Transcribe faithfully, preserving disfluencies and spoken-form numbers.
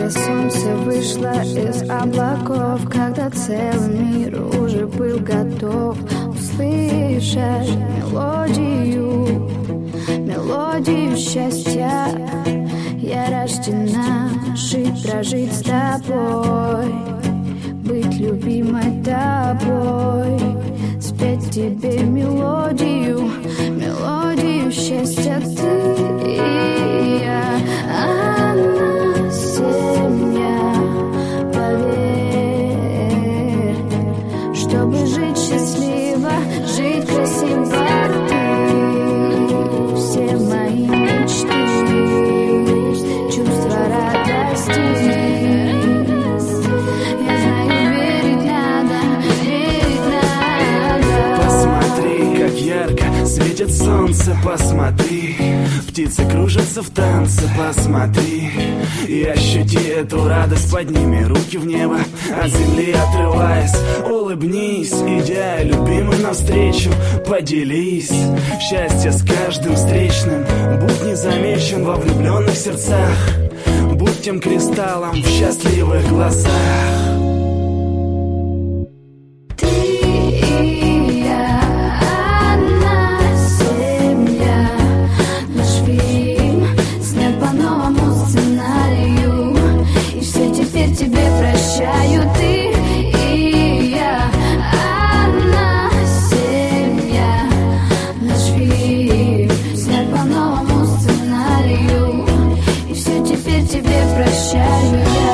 когда солнце вышло из облаков, когда целый мир уже был готов услышать мелодию, мелодию счастья. Я рождена жить, прожить с тобой, быть любимой тобой, спеть тебе мелодию, мелодию счастья. Ты и я, одна семья, поверь, чтобы жить счастливо, жить красиво. Ты все мои мечты, чувства радости. Я знаю, верить надо, верить надо. Посмотри, как ярко светит солнце, посмотри, птицы кружатся в танце, посмотри и ощути эту радость, подними руки в небо, от земли отрываясь, улыбнись, идя любимым навстречу, поделись, счастье с каждым встречным, будь незамечен во влюбленных сердцах, будь тем кристаллом в счастливых глазах. Ты и я, одна семья, наш фильм снят по новому сценарию, и все теперь тебе прощаю я.